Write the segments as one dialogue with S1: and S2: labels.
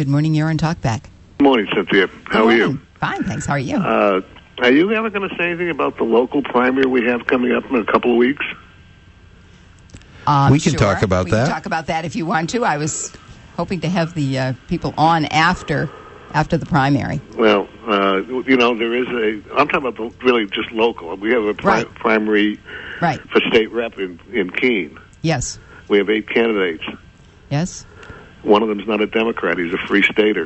S1: Good morning. You're on Talkback.
S2: Good morning, Cynthia. How are you?
S1: Fine, thanks. How are you?
S2: Are you ever going to say anything about the local primary we have coming up in a couple of weeks?
S3: We can talk about that.
S1: We can talk about that if you want to. I was hoping to have the people on after the primary.
S2: Well, there is I'm talking about really just local. We have a primary for state rep in Keene.
S1: Yes.
S2: We have 8 candidates.
S1: Yes.
S2: One of them's not a Democrat. He's a free stater.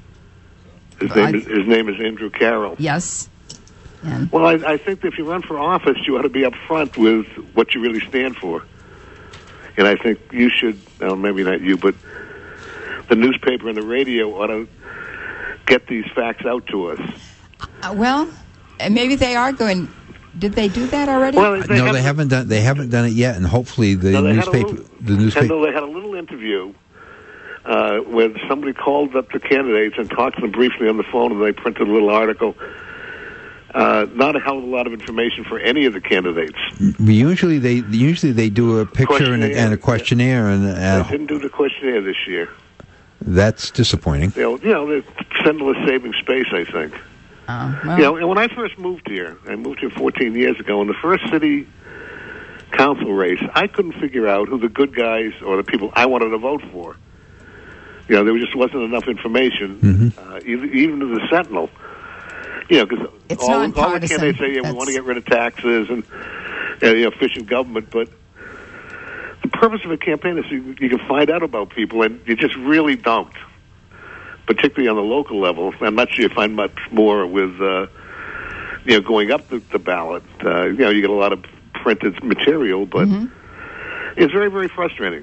S2: His name is Andrew Carroll.
S1: Yes. And
S2: well, I think that if you run for office, you ought to be up front with what you really stand for. And I think you should, well, maybe not you, but the newspaper and the radio ought to get these facts out to us.
S1: Well, maybe they are going. Did they do that already?
S3: Well, they haven't done. They haven't done it yet, and hopefully the newspaper.
S2: They had a little interview where somebody called up the candidates and talked to them briefly on the phone, and they printed a little article. Not a hell of a lot of information for any of the candidates.
S3: Usually they do a picture and a questionnaire, and
S2: they didn't do the questionnaire this year.
S3: That's disappointing.
S2: They're sending us saving space, I think.
S1: Well.
S2: And when I first moved here, I moved here 14 years ago, in the first city council race, I couldn't figure out who the good guys or the people I wanted to vote for. There just wasn't enough information, even to the Sentinel. Because all the candidates say, we want to get rid of taxes and efficient government, but the purpose of a campaign is you can find out about people, and you just really don't, particularly on the local level. I'm not sure you find much more with, going up the ballot. You get a lot of printed material, but it's very, very frustrating.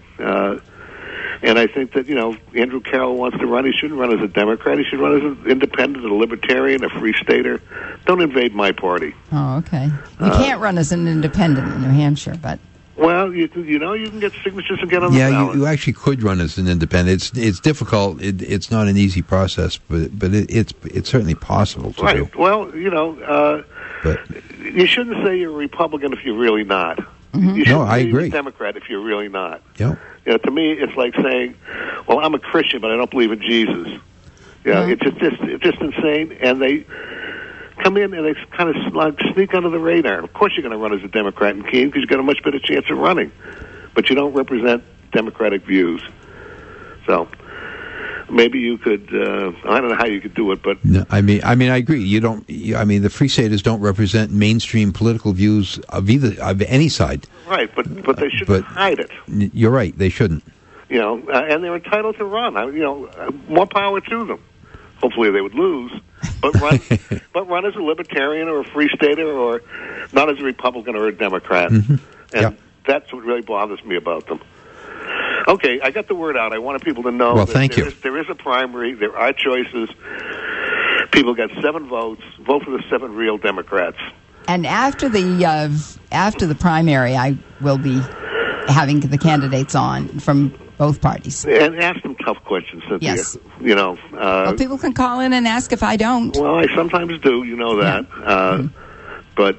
S2: And I think that, Andrew Carroll wants to run. He shouldn't run as a Democrat. He should run as an independent, a libertarian, a free stater. Don't invade my party.
S1: Oh, okay. You can't run as an independent in New Hampshire, but...
S2: Well, you can get signatures and get on the ballot.
S3: Yeah, you actually could run as an independent. It's difficult. It's not an easy process, but it's certainly possible to do.
S2: Well, but you shouldn't say you're a Republican if you're really not.
S3: No, I agree.
S2: You're a Democrat if you're really not.
S3: Yeah.
S2: To me, it's like saying, "Well, I'm a Christian, but I don't believe in Jesus." It's just insane. And they come in and they kind of sneak under the radar. Of course, you're going to run as a Democrat in Keene because you've got a much better chance of running, but you don't represent Democratic views. So maybe you could. I don't know how you could do it, but
S3: no, I mean, I agree. You don't. The Free Staters don't represent mainstream political views of any side.
S2: Right, but they shouldn't hide it.
S3: You're right. They shouldn't.
S2: And they're entitled to run. More power to them. Hopefully, they would lose, but run as a libertarian or a free stater, or not as a Republican or a Democrat. And that's what really bothers me about them. Okay, I got the word out. I wanted people to know there is a primary. There are choices. People got 7 votes. Vote for the 7 real Democrats.
S1: And after the primary, I will be having the candidates on from both parties.
S2: And ask them tough questions, Cynthia.
S1: Yes.
S2: Well,
S1: people can call in and ask if I don't.
S2: Well, I sometimes do. You know that. Yeah. But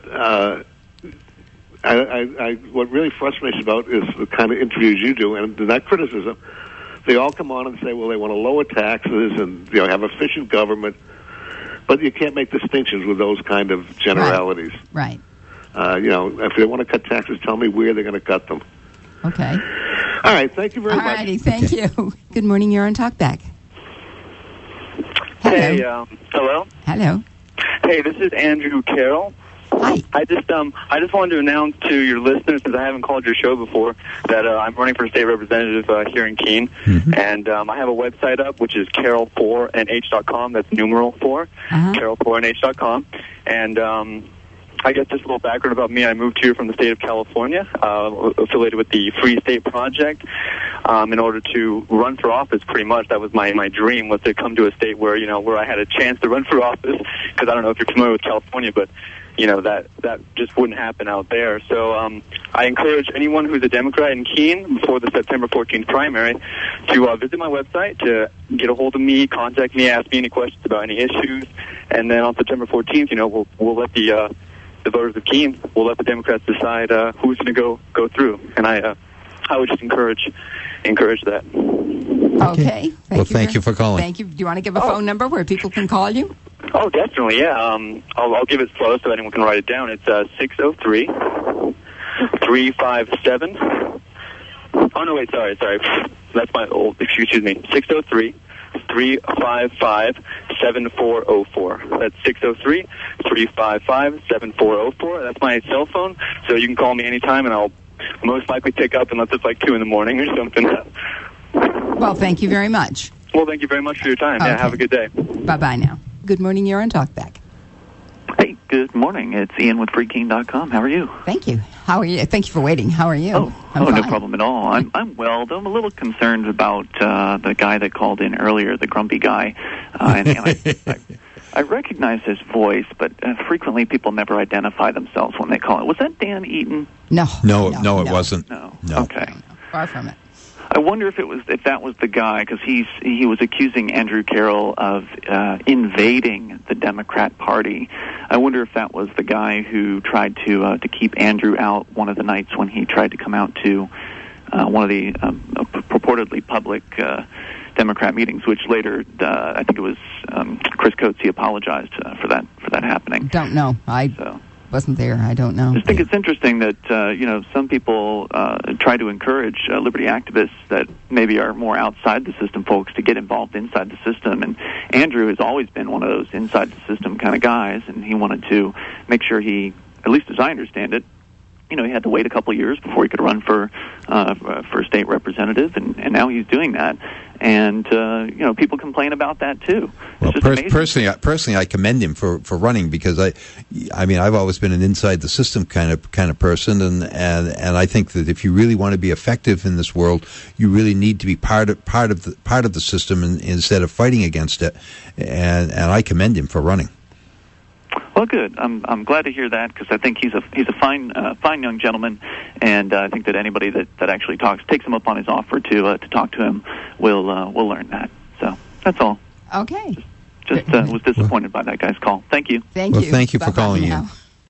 S2: what really frustrates me about is the kind of interviews you do, and not criticism. They all come on and say, well, they want to lower taxes and have efficient government, but you can't make distinctions with those kind of generalities.
S1: Right.
S2: If they want to cut taxes, tell me where they're going to cut them.
S1: Okay.
S2: All right. Thank you very much.
S1: All righty. Thank you. Good morning. You're on Talkback. Hello.
S4: Hey. Hello.
S1: Hello.
S4: Hey, this is Andrew Carroll.
S1: Hi.
S4: I just wanted to announce to your listeners, since I haven't called your show before, that I'm running for state representative here in Keene, and I have a website up, which is carol4nh.com. That's numeral 4, carol4nh.com, and I guess just a little background about me. I moved here from the state of California, affiliated with the Free State Project, in order to run for office. Pretty much, that was my dream, was to come to a state where where I had a chance to run for office. Because I don't know if you're familiar with California, but that just wouldn't happen out there. So I encourage anyone who's a Democrat in Keene before the September 14th primary to visit my website, to get a hold of me, contact me, ask me any questions about any issues, and then on September 14th, we'll let the voters of Keene, we'll let the Democrats decide who's going to go through. And I would just encourage that.
S1: Okay.
S3: Thank you for calling.
S1: Thank you. Do you want to give a phone number where people can call you?
S4: Oh, definitely, yeah. I'll give it slow so anyone can write it down. It's 603-357. Oh, no, wait, sorry. That's my old, excuse me. 603-355-7404. That's 603-355-7404. That's my cell phone, so you can call me anytime, and I'll most likely pick up unless it's like 2 in the morning or something.
S1: Well, thank you very much.
S4: Well, thank you very much for your time. Okay. Yeah, have a good day.
S1: Bye-bye now. Good morning, you're on Talkback.
S5: Hey, good morning. It's Ian with FreeKeen.com. How are you?
S1: Thank you. How are you? Thank you for waiting. How are you?
S5: No problem at all. I'm well, though I'm a little concerned about the guy that called in earlier, the grumpy guy. I recognize his voice, but frequently people never identify themselves when they call it. Was that Dan Eaton?
S3: No, it wasn't.
S5: No.
S3: Okay.
S1: No. Far from it.
S5: I wonder if that was the guy, because he was accusing Andrew Carroll of invading the Democrat Party. I wonder if that was the guy who tried to keep Andrew out one of the nights when he tried to come out to one of the purportedly public Democrat meetings, which later I think it was Chris Coates. He apologized for that happening.
S1: Don't know. Wasn't there. I don't know.
S5: I just think it's interesting that some people try to encourage liberty activists that maybe are more outside the system folks to get involved inside the system. And Andrew has always been one of those inside the system kind of guys, and he wanted to make sure he, at least as I understand it, he had to wait a couple of years before he could run for state representative, and now he's doing that. And people complain about that too.
S3: Well, personally, I commend him for running, because I mean, I've always been an inside the system kind of person, and I think that if you really want to be effective in this world, you really need to be part of the system instead of fighting against it. And I commend him for running.
S5: Well, good. I'm glad to hear that, because I think he's a fine young gentleman, and I think that anybody that actually takes him up on his offer to talk to him will learn that. So that's all.
S1: Okay.
S5: Just was disappointed by that guy's call. Thank you.
S1: Thank you.
S3: Thank you for calling in.